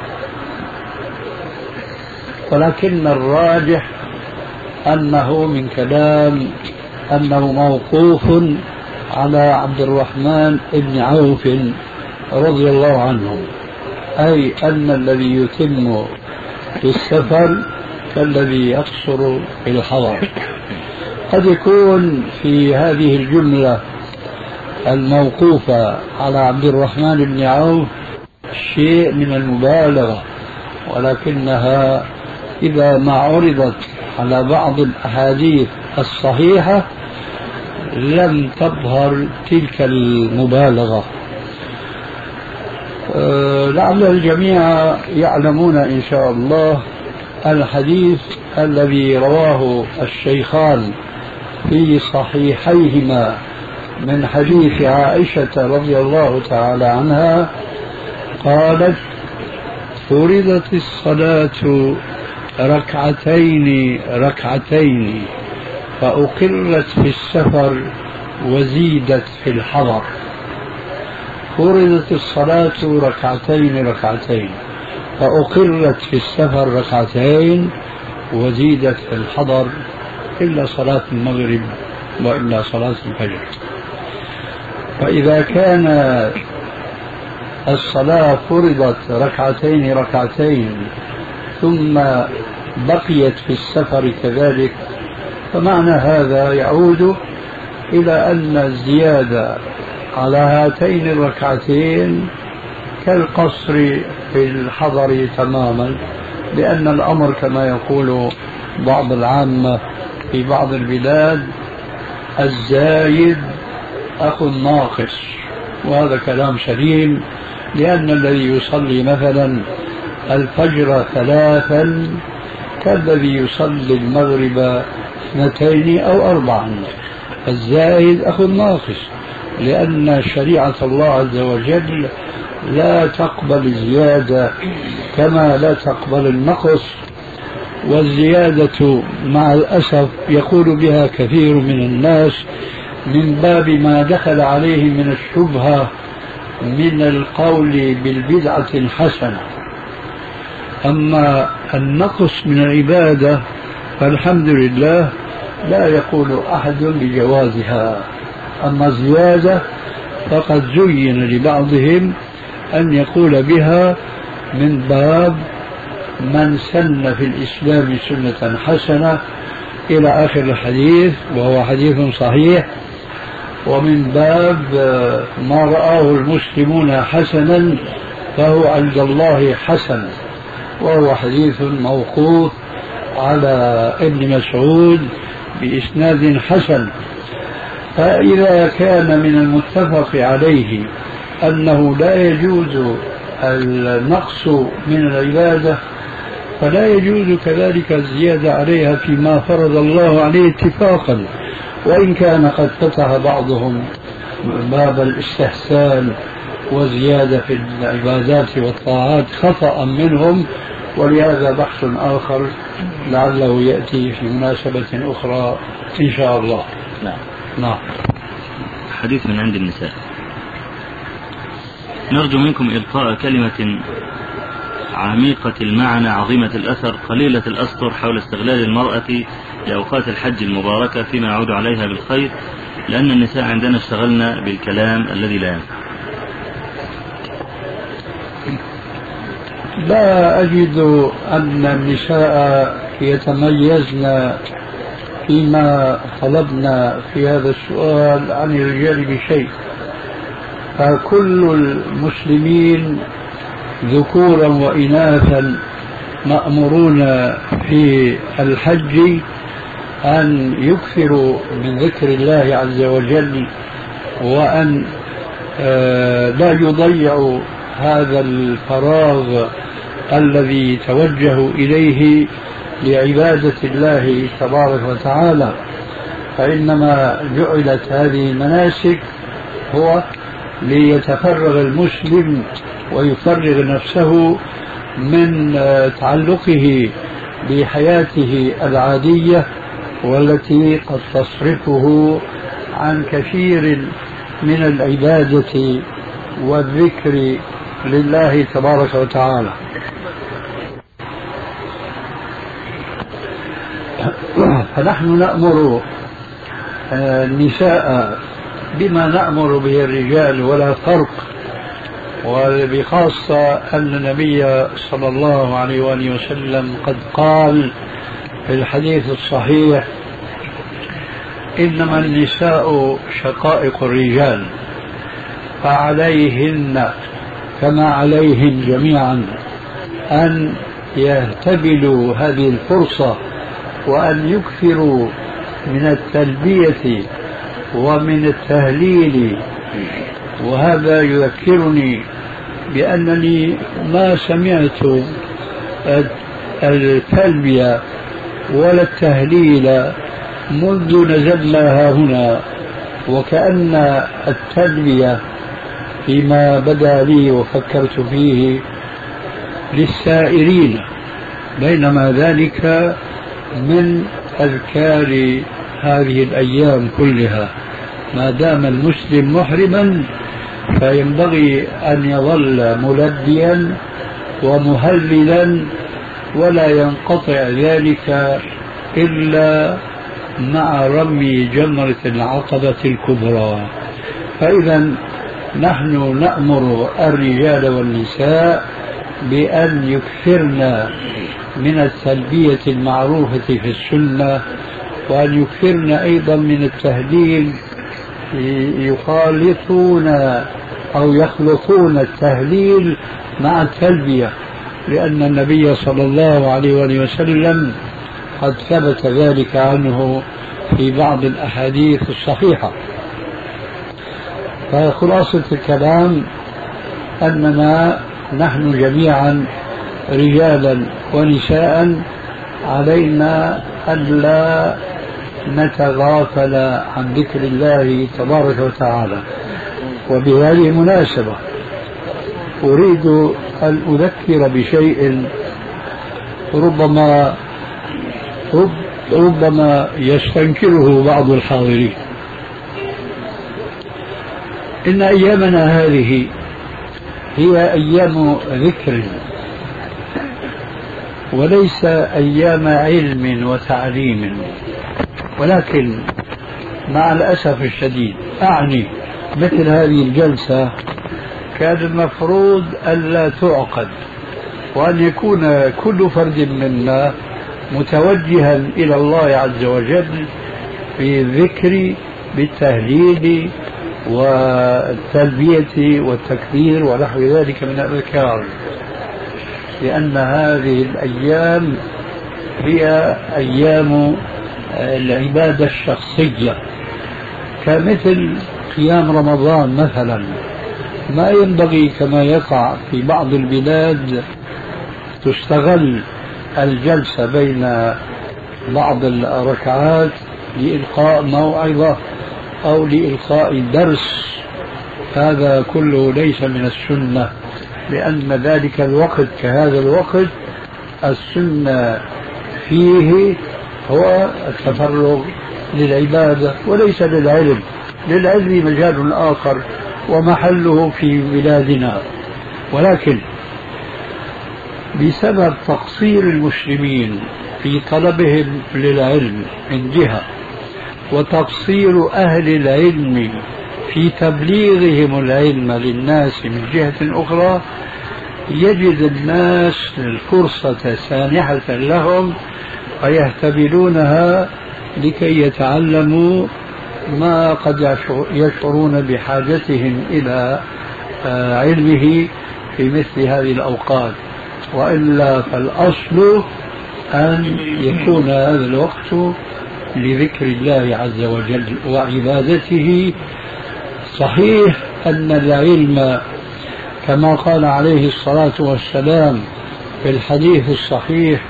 Speaker 1: ولكن الراجح أنه من كلام أنه موقوف على عبد الرحمن بن عوف رضي الله عنه، أي أن الذي يتم في السفر كالذي يقصر في الحضر. قد يكون في هذه الجملة الموقوفة على عبد الرحمن بن عوف شيء من المبالغة، ولكنها إذا ما عرضت على بعض الأحاديث الصحيحة لم تظهر تلك المبالغة. أه لعل الجميع يعلمون إن شاء الله الحديث الذي رواه الشيخان في صحيحيهما من حديث عائشة رضي الله تعالى عنها قالت: فرضت الصلاة ركعتين ركعتين فأقرت في السفر وزيدت في الحضر. فرضت الصلاة ركعتين ركعتين فأقرت في السفر ركعتين وزيدت في الحضر إلا صلاة المغرب وإلا صلاة الفجر. فإذا كان الصلاة فرضت ركعتين ركعتين ثم بقيت في السفر كذلك، فمعنى هذا يعود إلى أن الزيادة على هاتين الركعتين كالقصر في الحضر تماما، لأن الأمر كما يقول بعض العامة في بعض البلاد الزايد أخو الناقص، وهذا كلام سليم، لأن الذي يصلي مثلا الفجر ثلاثا كالذي يصلي المغرب اثنتين أو أربعا. الزائد أخو الناقص، لأن شريعة الله عز وجل لا تقبل الزيادة كما لا تقبل النقص. والزيادة مع الأسف يقول بها كثير من الناس من باب ما دخل عليه من الشبهة من القول بالبدعة الحسنة. أما النقص من العبادة فالحمد لله لا يقول أحد بجوازها، أما الزيادة فقد زين لبعضهم أن يقول بها من باب من سن في الإسلام سنة حسنة إلى آخر الحديث، وهو حديث صحيح، ومن باب ما رآه المسلمون حسنا فهو عند الله حسن، وهو حديث موقوف على ابن مسعود بإسناد حسن. فإذا كان من المتفق عليه أنه لا يجوز النقص من العبادة فلا يجوز كذلك الزيادة عليها فيما فرض الله عليه اتفاقا، وإن كان قد فتح بعضهم باب الاستحسان وزيادة في العبادات والطاعات خطأ منهم، ولهذا بحث آخر لعله يأتي في مناسبة أخرى إن شاء الله.
Speaker 4: نعم.
Speaker 1: نعم.
Speaker 4: حديث من عند النساء. نرجو منكم إلقاء كلمة عميقة المعنى عظيمة الأثر قليلة الأسطر حول استغلال المرأة لأوقات الحج المباركة فيما يعود عليها بالخير، لأن النساء عندنا اشتغلنا بالكلام الذي لا ينفع.
Speaker 1: لا أجد أن النساء يتميزن فيما طلبنا في هذا السؤال عن الرجال بشيء، فكل المسلمين ذكورا وإناثا مأمورون في الحج أن يكثروا من ذكر الله عز وجل، وأن لا يضيعوا هذا الفراغ الذي توجهوا إليه لعبادة الله تبارك وتعالى. فإنما جعلت هذه المناسك هو ليتفرغ المسلم ويفرغ نفسه من تعلقه بحياته العادية والتي قد تصرفه عن كثير من العبادة والذكر لله تبارك وتعالى. فنحن نأمر النساء بما نأمر به الرجال ولا فرق، وبخاصة أن النبي صلى الله عليه وآله وسلم قد قال في الحديث الصحيح: إنما النساء شقائق الرجال، فعليهن كما عليهم جميعا أن يهتبلوا هذه الفرصة وأن يكثروا من التلبية ومن التهليل. وهذا يذكرني بأنني ما سمعت التلبية ولا التهليل منذ نزلنا هنا، وكأن التلبية فيما بدا لي وفكرت فيه للسائرين، بينما ذلك من أذكار هذه الأيام كلها. ما دام المسلم محرما فينبغي أن يظل ملبيا ومهللا، ولا ينقطع ذلك إلا مع رمي جمرة العقبة الكبرى. فإذا نحن نأمر الرجال والنساء بأن يكثرن من التلبية المعروفة في السنة، وأن يكثرن أيضا من التهليل، يخالطون أو يخلطون التهليل مع التلبية، لأن النبي صلى الله عليه وسلم قد ثبت ذلك عنه في بعض الأحاديث الصحيحة. فخلاصة الكلام أننا نحن جميعا رجالا ونساء علينا ألا نتغافل عن ذكر الله تبارك وتعالى. وبهذه المناسبة أريد أن أذكر بشيء ربما رب ربما يستنكره بعض الحاضرين. إن أيامنا هذه هي أيام ذكر وليس أيام علم وتعليم، ولكن مع الأسف الشديد أعني مثل هذه الجلسة كان المفروض ألا تعقد، وأن يكون كل فرد منا متوجها إلى الله عز وجل في الذكر بالتهليل والتلبية والتكبير ونحو ذلك من الأذكار، لأن هذه الأيام هي أيام العبادة الشخصية، كمثل قيام رمضان مثلا. ما ينبغي كما يقع في بعض البلاد تستغل الجلسة بين بعض الركعات لإلقاء موعظة أو لإلقاء درس، هذا كله ليس من السنة، لأن ذلك الوقت كهذا الوقت السنة فيه هو التفرغ للعبادة وليس للعلم. للعلم مجال آخر ومحله في بلادنا، ولكن بسبب تقصير المسلمين في طلبهم للعلم من جهة، وتقصير أهل العلم في تبليغهم العلم للناس من جهة أخرى، يجد الناس الفرصة سانحة لهم ويهتبلونها لكي يتعلموا ما قد يشعرون بحاجتهم إلى علمه في مثل هذه الأوقات. وإلا فالأصل أن يكون هذا الوقت لذكر الله عز وجل وعبادته. صحيح أن العلم كما قال عليه الصلاة والسلام في الحديث الصحيح: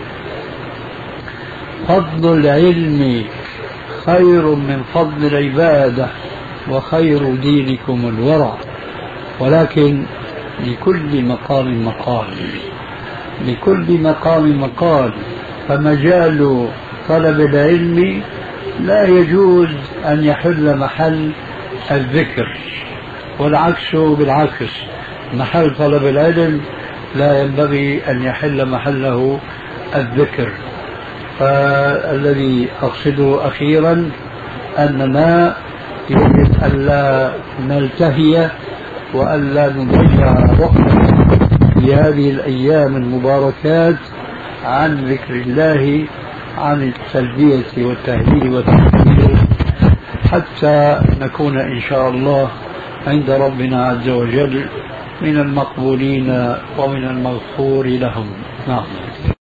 Speaker 1: فضل العلم خير من فضل العبادة وخير دينكم الورع. ولكن لكل مقام مقال، لكل مقام مقال. فمجال طلب العلم لا يجوز أن يحل محل الذكر، والعكس بالعكس، محل طلب العلم لا ينبغي أن يحل محله الذكر. فالذي أقصده أخيرا أننا يجب ألا نلتهي وألا نضيع وقتا في هذه الأيام المباركات عن ذكر الله، عن التلبية والتهليل والتكبير، حتى نكون إن شاء الله عند ربنا عز وجل من المقبولين ومن المغفور لهم. نعم.